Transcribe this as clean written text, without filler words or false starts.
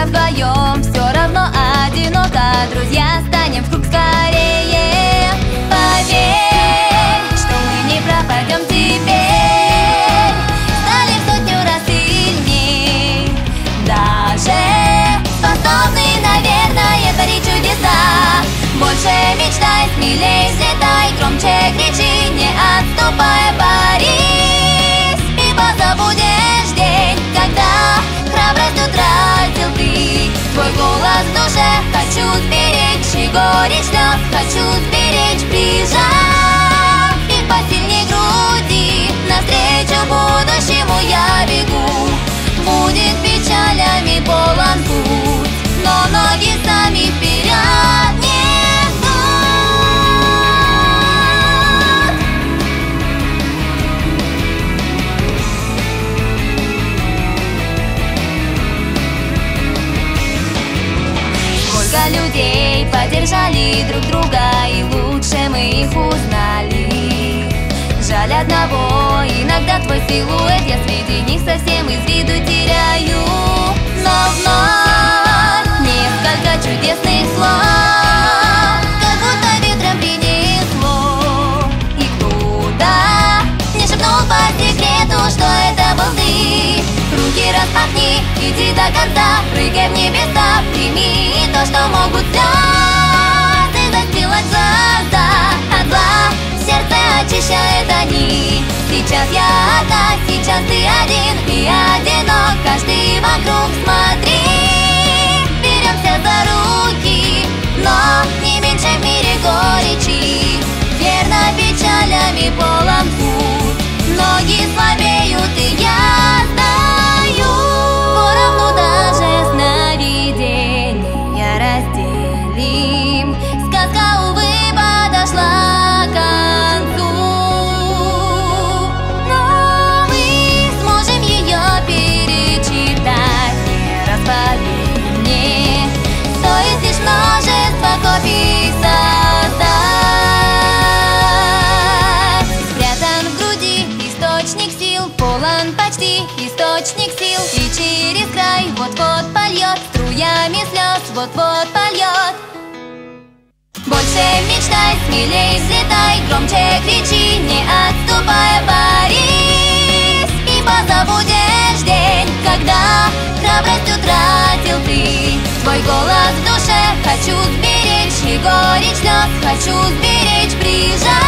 вдвоем все равно одиноко. Друзья, станем в круг скорее. Поверь, что мы не пропадем теперь. Стали в сотню раз сильней. Даже способны, наверное, творить чудеса. Больше мечтай, смелей взлетай, громче кричи, не отступай, борись. И позабудешь день, когда храбрость утратил ты. Твой голос в душе хочу сберечь, и горечь слез хочу сберечь. Прижав их посильней груди, навстречу будущему я бегу. Будет печалями полон путь, но ноги сами вперед не людей поддержали друг друга, и лучше мы их узнали. Жаль одного, иногда твой силуэт я среди них совсем из виду теряю. Но вновь несколько чудесных слов, как будто ветром принесло. И кто-то мне шепнул по секрету, что это был ты. Руки распахни, иди до конца, прыгай в небеса, прими то, что могут слезы застилать глаза. От зла сердце очищает они. Сейчас я одна, сейчас ты один, и одинок каждый вокруг. Смотри, беремся за руки, но не меньше в мире горечи. Верно, печалями полон путь, ноги слабеют, и я знаю. Поровну даже сновидения разделим. Сказка, увы, подошла к концу, но мы сможем ее перечитать. Не расповей мне, стоит лишь множество копий создать. Спрятан в груди источник сил, полон почти источник сил. И через край вот-вот польет струями слез, вот-вот польет. Больше мечтай, смелей взлетай, громче кричи, не отступай, борись. И позабудешь день, когда храбрость утратил ты. Твой голос в душе хочу сберечь, и горечь слез хочу сберечь. Прижать